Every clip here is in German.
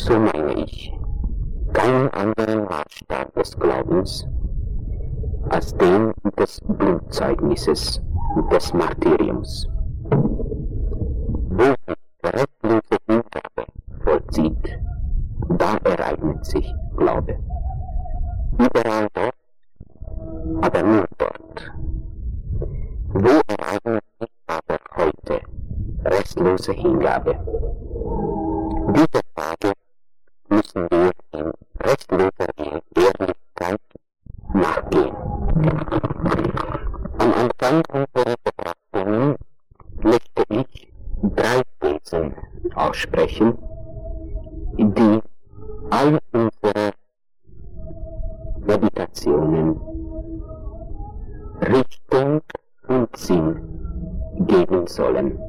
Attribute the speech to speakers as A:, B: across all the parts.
A: So meine ich keinen anderen Maßstab des Glaubens als den des Blutzeugnisses, des Martyriums. Wo sich restlose Hingabe vollzieht, da ereignet sich Glaube. Überall dort, aber nur dort. Wo ereignet sich aber heute restlose Hingabe? Diese Frage müssen wir in restloser Ehrlichkeit nachgehen. Am Anfang unserer Betrachtungen möchte ich 3 Thesen aussprechen, die all unsere Meditationen Richtung und Sinn geben sollen.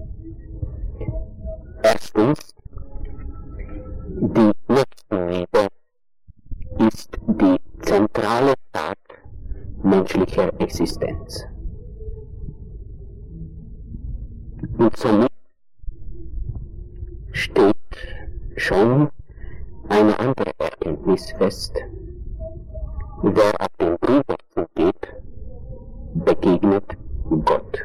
A: Erstens, die Nächstenliebe ist die zentrale Tat menschlicher Existenz. Und somit steht schon eine andere Erkenntnis fest: Wer auf den Bruder zugeht, begegnet Gott.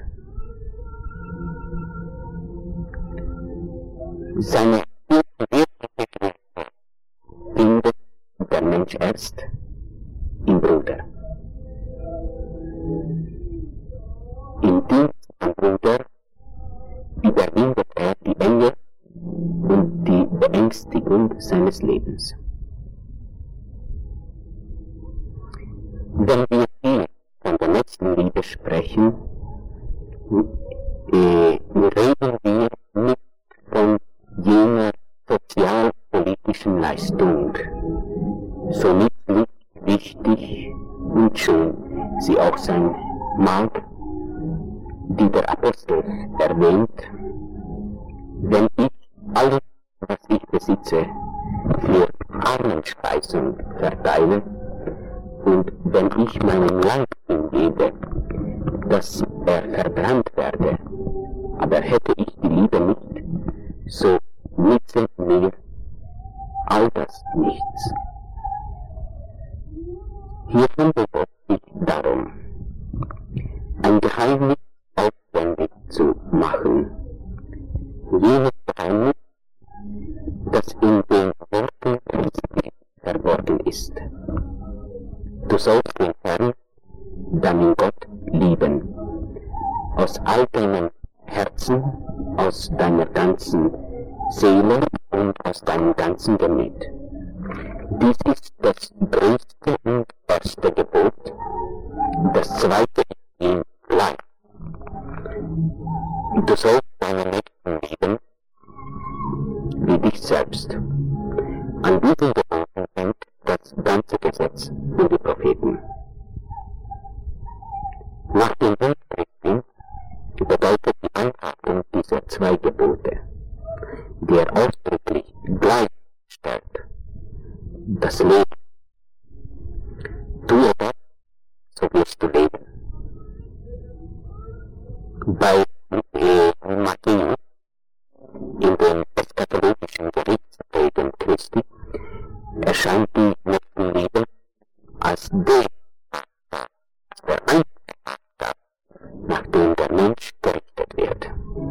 A: Seine wirkliche Größe findet der Mensch erst im Bruder. Im Dienst am Bruder überwindet er die Enge und die Beängstigung seines Lebens. Wenn wir hier von der Nächstenliebe sprechen, reden wir nicht von jener sozialpolitischen Leistung, so nützlich, wichtig und schön sie auch sein mag, die der Apostel erwähnt: Wenn ich alles, was ich besitze, für Armenspeisung verteile, und wenn ich meinen Leib hingebe, dass er verbrannt werde, aber hätte ich die Liebe nicht, so nütze mir all das nichts. Hier handelt es sich darum, ein Geheimnis auswendig zu machen. Jenes Geheimnis, das in den Worten Christi verborgen ist. Du sollst den Herrn, deinen Gott, lieben, aus all deinem Herzen, aus deiner ganzen Seele und aus deinem ganzen Gemüt. Dies ist das größte und erste Gebot. Das zweite ist ihm gleich. Du sollst deinen Nächsten lieben wie dich selbst. An diesen Geboten hängt das ganze Gesetz und die Propheten. Nach dem Bild Christi bedeutet die Einhaltung dieser 2 Gebote, die er ausdrücklich gleichstellt, das Leben. Tue das, so wirst du leben. Bei Matthäus, in den eschatologischen Gerichtsreden Christi, erscheint die Nächstenliebe als der einzige Maßstab, nach dem der Mensch gerichtet wird.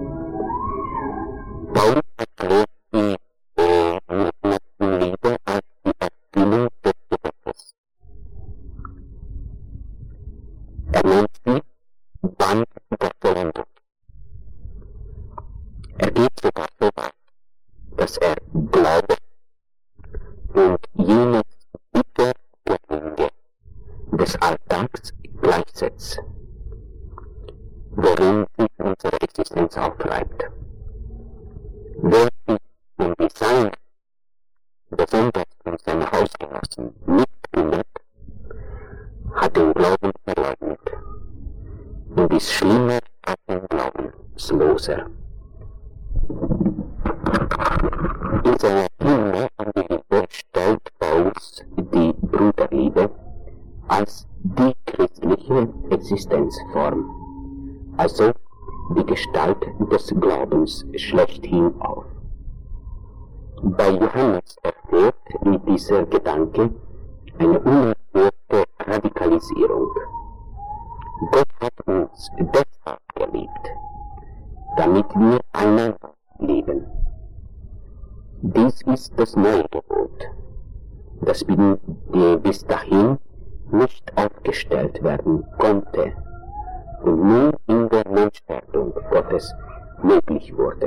A: Paulus erklärt die Nächstenliebe als die Erfüllung des Gesetzes. Er nennt sie Band der Vollendung. Er geht sogar so weit, dass er Glaube und jenes Bittergeringe des Alltags gleichsetzt, worin sich unsere Existenz auftreibt. Wer sich um die Seine, besonders um seine Hausgenossen, nicht kümmert, hat den Glauben verleugnet und ist schlimmer als den Glaubensloser. In seiner Hymne an die Liebe stellt Paulus die Bruderliebe als die christliche Existenzform, also die Gestalt des Glaubens schlechthin auf. Bei Johannes erfährt dieser Gedanke eine unerhörte Radikalisierung. Gott hat uns deshalb geliebt, damit wir einander lieben. Dies ist das neue Gebot, das bis dahin nicht aufgestellt werden konnte und nun in der Menschwerdung Gottes möglich wurde.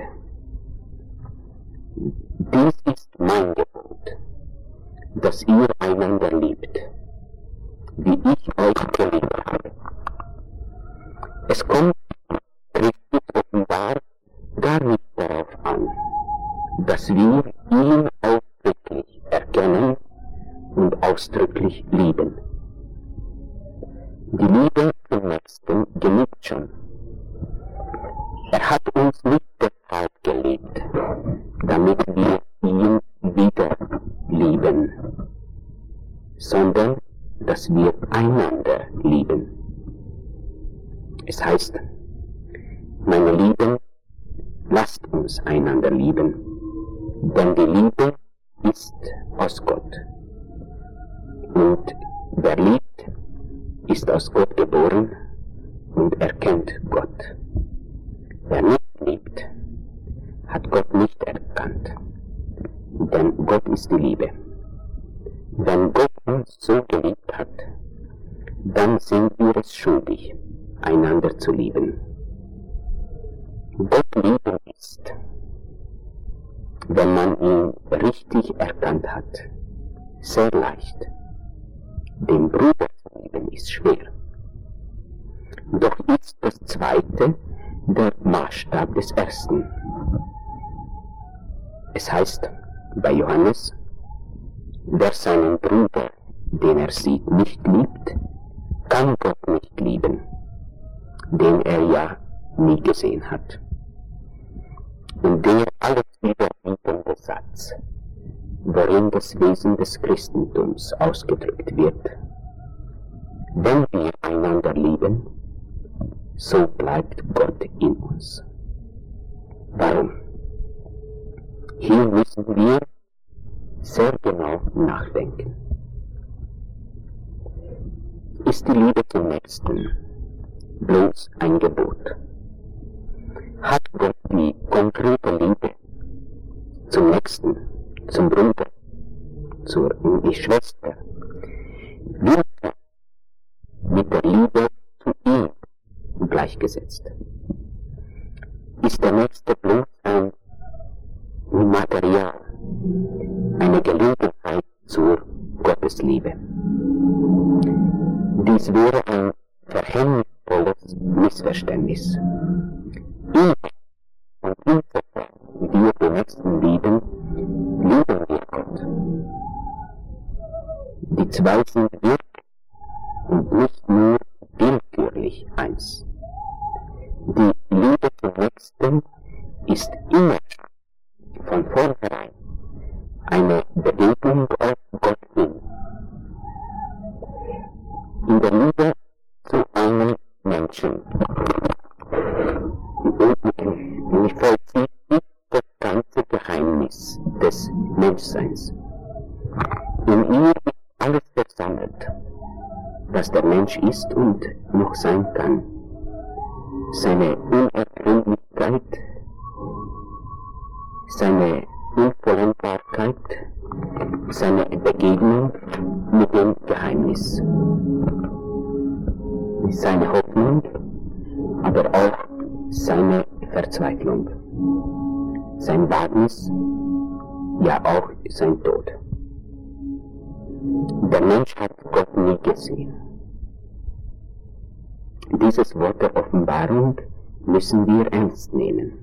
A: Dies ist mein Gebot, dass ihr einander liebt, wie ich euch geliebt habe. Es kommt Christus offenbar gar nicht darauf an, dass wir ihn ausdrücklich erkennen und ausdrücklich lieben. Die Liebe zum Nächsten genügt schon. Er hat uns nicht deshalb geliebt, damit wir ihn wieder lieben, sondern dass wir einander lieben. Es heißt, meine Lieben, lasst uns einander lieben, denn die Liebe ist aus Gott. Und wer liebt, ist aus Gott geboren und erkennt Gott. Wer nicht liebt, hat Gott nicht erkannt, denn Gott ist die Liebe. Wenn Gott uns so geliebt hat, dann sind wir es schuldig, einander zu lieben. Gott lieben ist, wenn man ihn richtig erkannt hat, sehr leicht. Den Bruder zu lieben ist schwer. Doch ist das Zweite der Maßstab des Ersten. Es heißt bei Johannes, wer seinen Bruder, den er sieht, nicht liebt, kann Gott nicht lieben, den er ja nie gesehen hat. Und der alles überbietende Satz, worin das Wesen des Christentums ausgedrückt wird: Wenn wir einander lieben, so bleibt Gott in uns. Warum? Hier müssen wir sehr genau nachdenken. Ist die Liebe zum Nächsten bloß ein Gebot? Hat Gott die konkrete Liebe zum Nächsten, zum Bruder, zur Schwester, wirklich mit der Liebe zu ihm gleichgesetzt? Ist der Nächste bloß ein Material, eine Gelegenheit zur Gottesliebe? Dies wäre ein verhängnisvolles Missverständnis. Ihn und insofern wir den Nächsten lieben, lieben wir Gott. Die zwei sind wirklich und nicht nur willkürlich eins. Die Liebe zum Nächsten ist immer von vornherein eine Bewegung auf Gott hin. In der Liebe zu einem Menschen vollzieht sich das ganze Geheimnis des Menschseins. In ihr ist alles versammelt, was der Mensch ist und noch sein kann. Seine Unergründlichkeit, seine Unvollendbarkeit, seine Begegnung mit dem Geheimnis, seine Hoffnung, aber auch seine Verzweiflung, sein Wagnis, ja auch sein Tod. Der Mensch hat Gott nie gesehen. Dieses Wort der Offenbarung müssen wir ernst nehmen.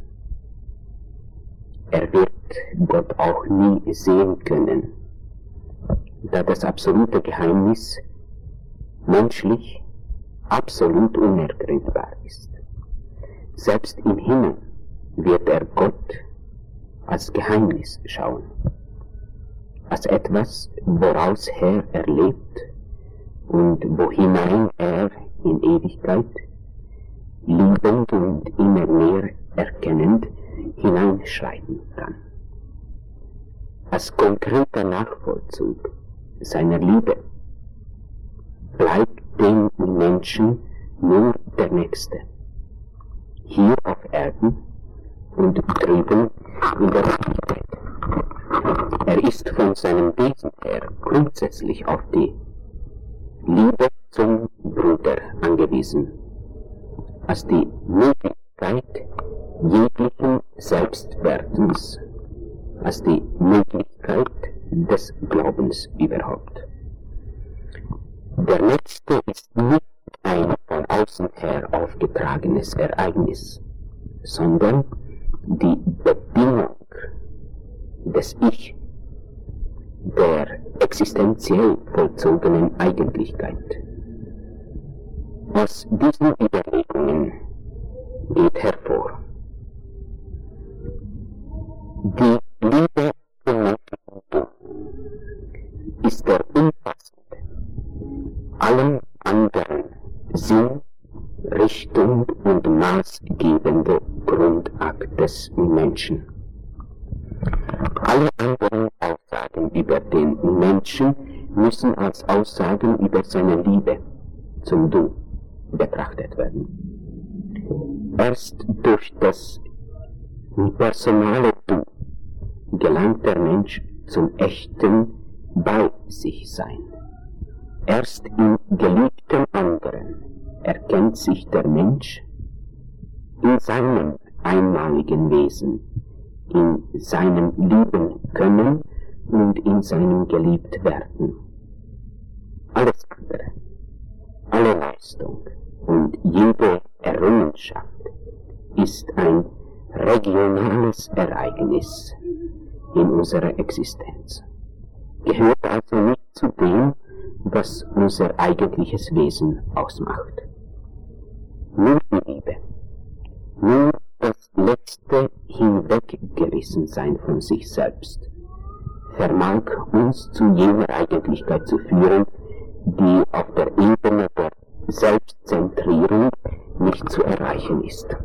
A: Er wird Gott auch nie sehen können, da das absolute Geheimnis menschlich absolut unergründbar ist. Selbst im Himmel wird er Gott als Geheimnis schauen, als etwas, woraus her er lebt und wo hinein er in Ewigkeit, liebend und immer mehr erkennend, hineinschreiten kann. als konkreter Nachvollzug seiner Liebe bleibt dem Menschen nur der Nächste, hier auf Erden und drüben in der Ewigkeit. Er ist von seinem Wesen her grundsätzlich auf die Liebe zum Bruder angewiesen, als die Möglichkeit jeglichen Selbstwertens, als die Möglichkeit des Glaubens überhaupt. Der Nächste ist nicht ein von außen her aufgetragenes Ereignis, sondern die Bedingung des Ich, der existenziell vollzogenen Eigentlichkeit. Aus diesen Überlegungen geht hervor: Die Liebe zum Menschentum ist der umfassende, allen anderen Sinn, Richtung und maßgebende Grundakt des Menschen. Alle anderen Aussagen über den Menschen müssen als Aussagen über seine Liebe zum Du betrachtet werden. Erst durch das personale Du gelangt der Mensch zum echten bei sich sein. Erst im geliebten anderen erkennt sich der Mensch in seinem einmaligen Wesen, in seinem Lieben können und in seinem Geliebtwerden. Alles andere, alle Leistung und jede Errungenschaft ist ein regionales Ereignis in unserer Existenz, gehört also nicht zu dem, was unser eigentliches Wesen ausmacht. Nur die Liebe, nur das letzte Hinweggerissensein von sich selbst vermag uns zu jener Eigentlichkeit zu führen, die auf der Ebene der Selbstzentrierung nicht zu erreichen ist.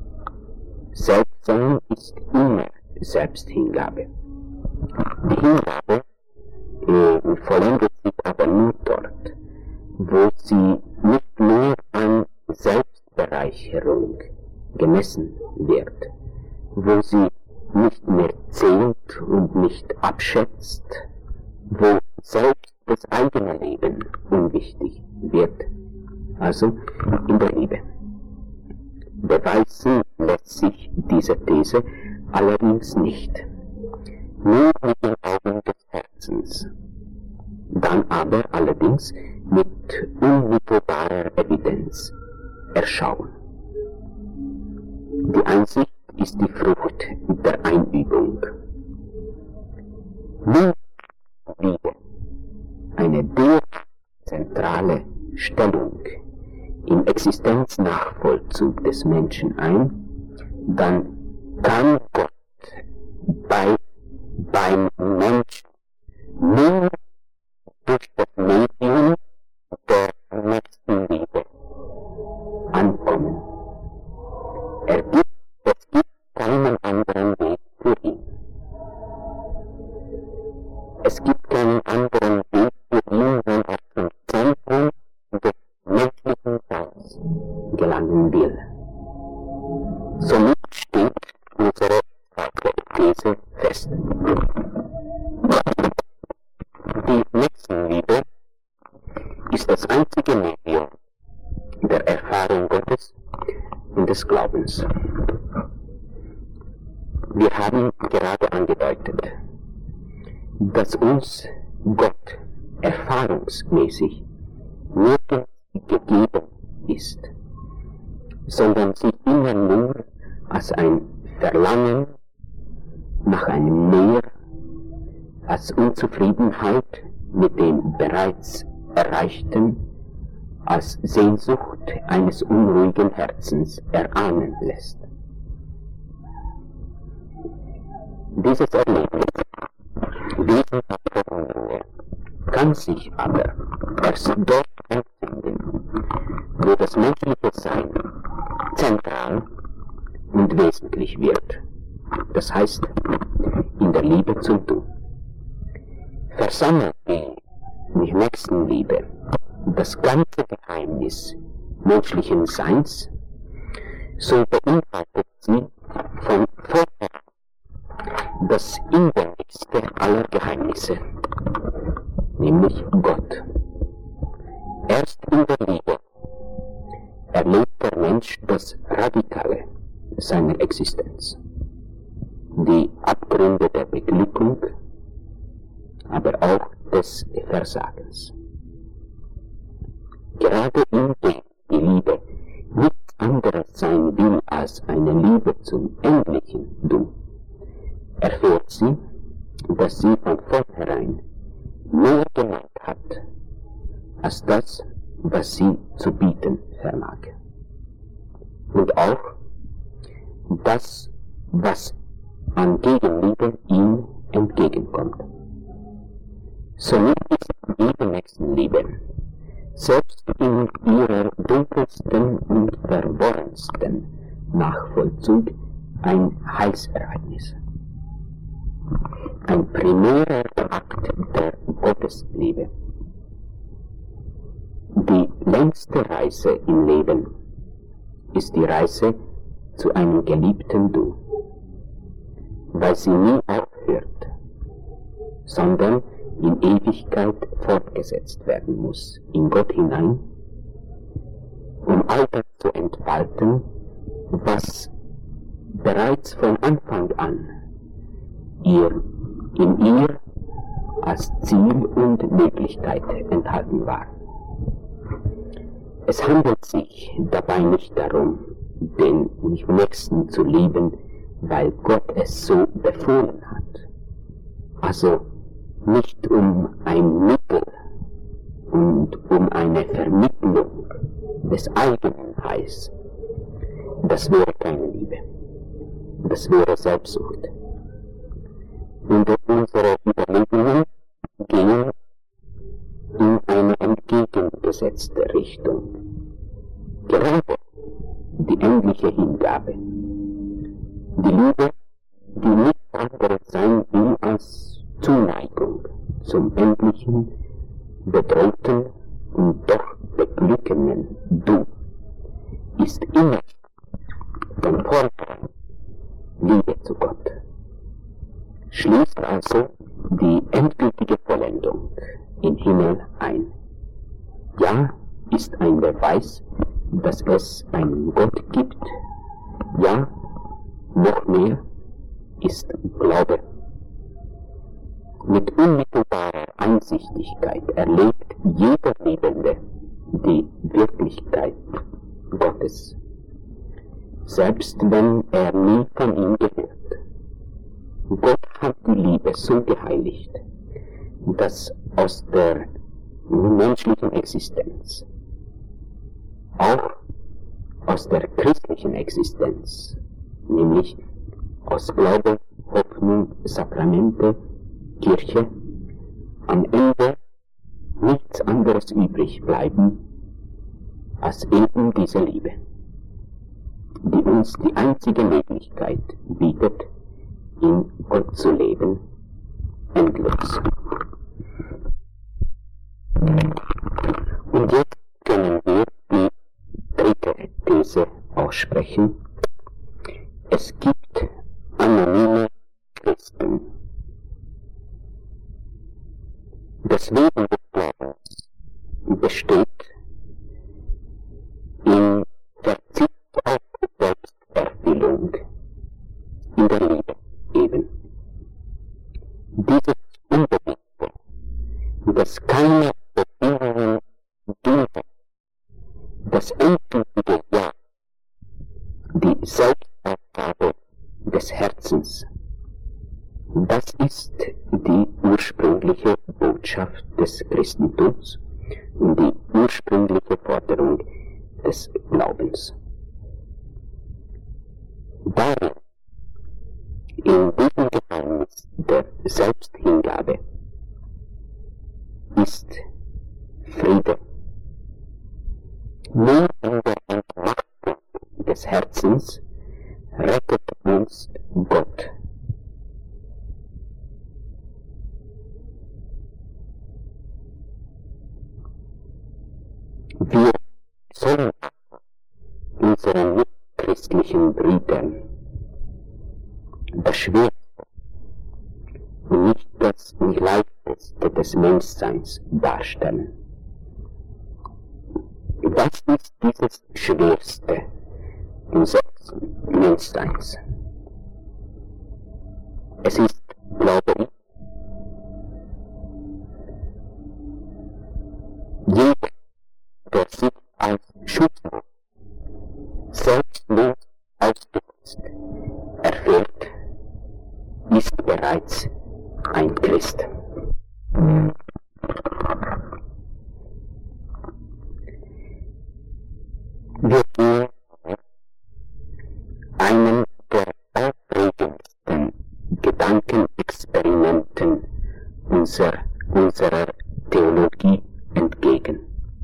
A: Selbstsein ist immer Selbsthingabe. Die Hingabe vollendet sich aber nur dort, wo sie nicht nur an Selbstbereicherung gemessen wird, wo sie nicht mehr zählt und nicht abschätzt, wo selbst das eigene Leben unwichtig wird, also in der Liebe. Beweisen lässt sich diese These allerdings nicht, nur mit den Augen des Herzens, dann aber allerdings mit unmittelbarer Evidenz erschauen. Die Einsicht ist die Frucht der Einübung. Nun Liebe eine zentrale Stellung im Existenznachvollzug des Menschen ein, dann kann Gott beim Menschen nur durch das Medium der Nächstenliebe ankommen. Es gibt keinen anderen Weg für ihn. Es gibt keinen anderen Weg für ihn, wenn er zum Zentrum des menschlichen Seins gelangen will. Somit steht unsere These fest. Die Nächstenliebe ist das einzige Medium der Erfahrung Gottes und des Glaubens. Wir haben gerade angedeutet, dass uns Gott erfahrungsmäßig nirgends gegeben ist, sondern sich immer nur als ein Verlangen nach einem Mehr, als Unzufriedenheit mit dem bereits Erreichten, als Sehnsucht eines unruhigen Herzens erahnen lässt. Dieses Erlebnis wesentlicher Unruhe kann sich aber erst dort empfinden, wo das menschliche Sein zentral und wesentlich wird. Das heißt, in der Liebe zum Du. versammelt die Nächstenliebe das ganze Geheimnis menschlichen Seins, so beinhaltet sie von vornherein das inwendigste aller Geheimnisse, nämlich Gott. Erst in der Liebe erlebt der Mensch das Radikale seiner Existenz, die Abgründe der Beglückung, aber auch des Versagens. Gerade indem die Liebe nichts anderes sein will als eine Liebe zum endlichen Du, erfährt sie, dass sie von vornherein mehr gemeint hat, als das, was sie zu bieten vermag. Und auch das, was an Gegenliebe ihm entgegenkommt. Somit ist jede Nächstenliebe, selbst in ihrer dunkelsten und verworrensten Nachvollzug, ein Heilsereignis. Ein primärer Akt der Gottesliebe. Die längste Reise im Leben ist die Reise zu einem geliebten Du, weil sie nie aufhört, sondern in Ewigkeit fortgesetzt werden muss, in Gott hinein, um all das zu entfalten, was bereits von Anfang an in ihr als Ziel und Möglichkeit enthalten war. Es handelt sich dabei nicht darum, den Nächsten zu lieben, weil Gott es so befohlen hat. Also nicht um ein Mittel und um eine Vermittlung des eigenen Heils. Das wäre keine Liebe. Das wäre Selbstsucht. Und unsere Überlegungen gehen in eine entgegengesetzte Richtung. Gerade die endliche Hingabe. Die Liebe, die nichts anderes sein will als Zuneigung zum endlichen, bedrohten und doch beglückenden Du, ist immer von vornherein Liebe zu Gott. Schließt also die endgültige Vollendung im Himmel ein. Ja, ist ein Beweis, dass es einen Gott gibt. Ja, noch mehr ist Glaube. Mit unmittelbarer Einsichtigkeit erlebt jeder Lebende die Wirklichkeit Gottes, selbst wenn er nie von ihm gehört. Gott hat die Liebe so geheiligt, dass aus der menschlichen Existenz, auch aus der christlichen Existenz, nämlich aus Glaube, Hoffnung, Sakramente, Kirche, am Ende nichts anderes übrig bleiben als eben diese Liebe, die uns die einzige Möglichkeit bietet, in Gott zu leben, endlos. Und jetzt können wir die dritte These aussprechen. Es gibt anonyme Christen. Das Leben des Glaubens besteht in Verzicht auf Selbsterfüllung, in der Liebe eben. Dieses Unbedingte, das keine Bedingungen duldet, das endgültige Ja, die Selbstaufgabe des Herzens, das ist die ursprüngliche Botschaft des Christentums und die ursprüngliche Forderung des Glaubens. Darin, in diesem Geheimnis der Selbsthingabe, ist Friede. Nur in der Entmachtung des Herzens rettet uns Gott. Wir sollen unseren mitchristlichen Brüdern das Schwert und nicht das Leichteste des Menschseins darstellen. Was ist dieses Schwerste unseres Menschseins? Es ist, glaube ich, jeder, der sich als schutzlos, selbstlos ausgesetzt erfährt, ist bereits ein Christ. Wir gehen einen der aufregendsten Gedankenexperimenten unserer Theologie entgegen.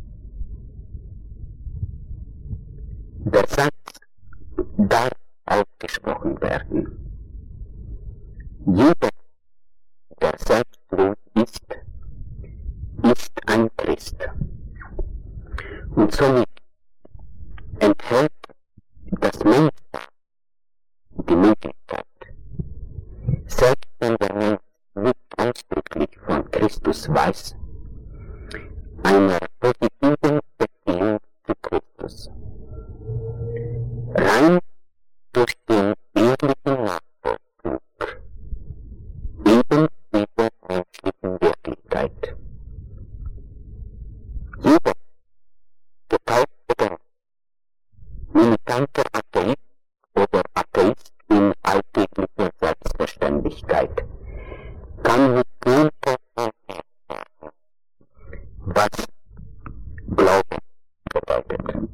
A: Der Satz darf ausgesprochen werden. Jeder, der selbstlos ist, ist ein Christ. Und somit enthält das Menschsein die Möglichkeit, selbst wenn der Mensch nicht ausdrücklich von Christus weiß, einer positiven Beziehung zu Christus. Rein durch den ehrlichen Nachvollzug eben dieser menschlichen Wirklichkeit. Jeder getaufte militanter Atheist oder Atheist in alltäglicher Selbstverständlichkeit kann mit dem sagen, was Glaube bedeutet.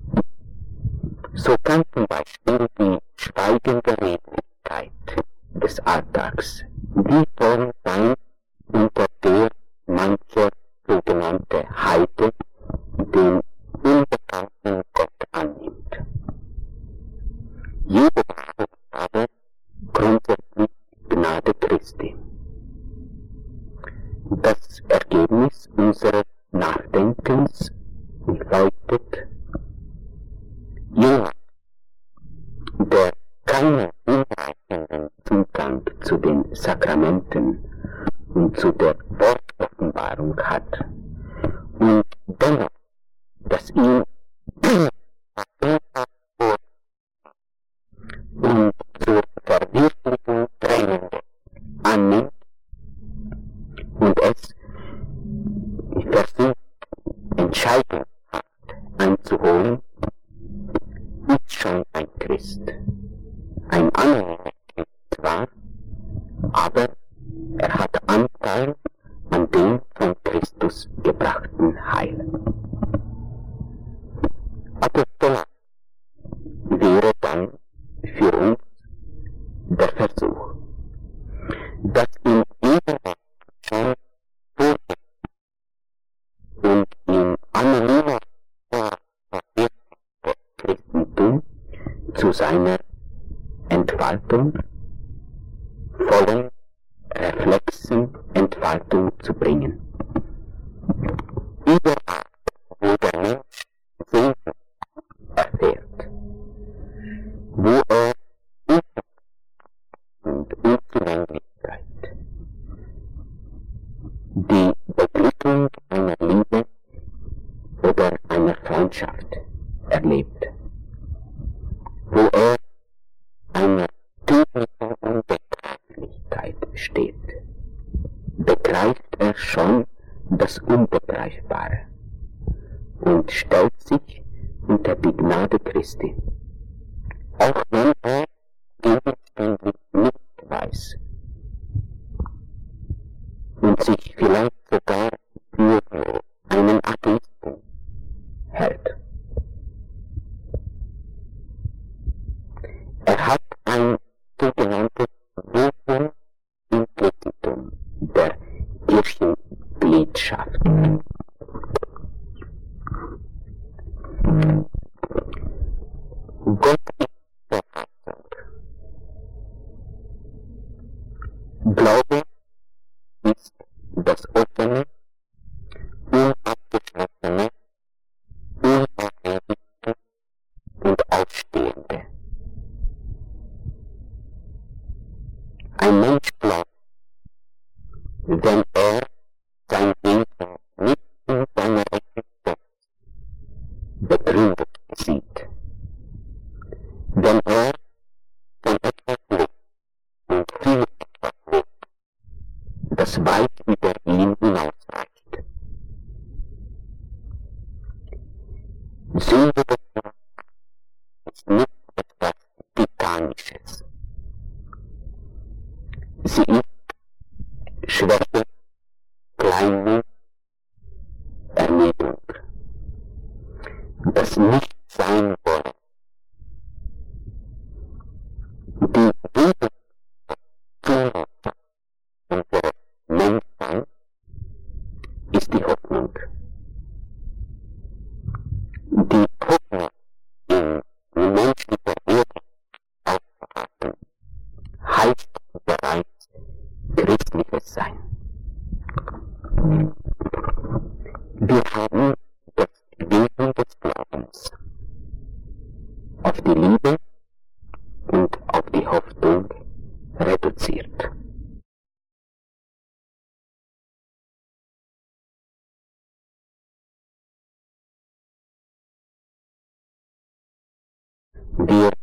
A: So kann zum Beispiel die schweigende Redlichkeit des Alltags die Form sein, unter der mancher sogenannte Heide den unbekannten Gott annimmt. Jeder ist aber grundsätzlich Gnade Christi. Das Ergebnis unseres Nachdenkens lautet: jemand, der keinen hinreichenden Zugang zu den Sakramenten und zu der Wortoffenbarung hat und dennoch, dass ihm und zur Verwirklichung drängende annimmt und es versucht, entscheidungshaft einzuholen, ist schon ein Christ. Ein anonymer Christ zwar, aber er hat Anteil an dem von Christus gebrachten Heil. Apostolat wäre dann für uns der Versuch, dass in Gegenwart schon und in anonymer Christentum zu seiner Entfaltung, vollen Reflexen Entfaltung zu bringen. Überall, wo der Mensch Sinn erfährt, wo er und Unzulänglichkeit, die Beglückung einer Liebe oder einer Freundschaft erlebt, wo er einer tödlichen Unbegreiflichkeit steht, begreift er schon das Unbegreifbare und stellt sich unter die Gnade Christi, auch wenn er gegenständlich nicht weiß und sich vielleicht sogar für einen Atheisten hält. Er hat ein sogenanntes Votum implicitum der Kirchengliedschaft. Gott ist Verfassung. Glaube ist das offene, unabgeschlossene, wenn er sein Wesen nicht in seiner Existenz begründet sieht. Wenn er von etwas lebt und für etwas lebt, das weit über ihn hinausreicht. Sünde ist nicht etwas Titanisches. Sie ist Schwäche, Kleinmut, Erniedrigung. Das Nicht-Sein wollen. Die Gegenzunge unseres Menschseins ist die Hoffnung. Die Hoffnung in menschlicher Würde aufzuhalten, heißt bereits christliches Sein. Wir haben das Wesen des Glaubens auf die Liebe und auf die Hoffnung reduziert. Wir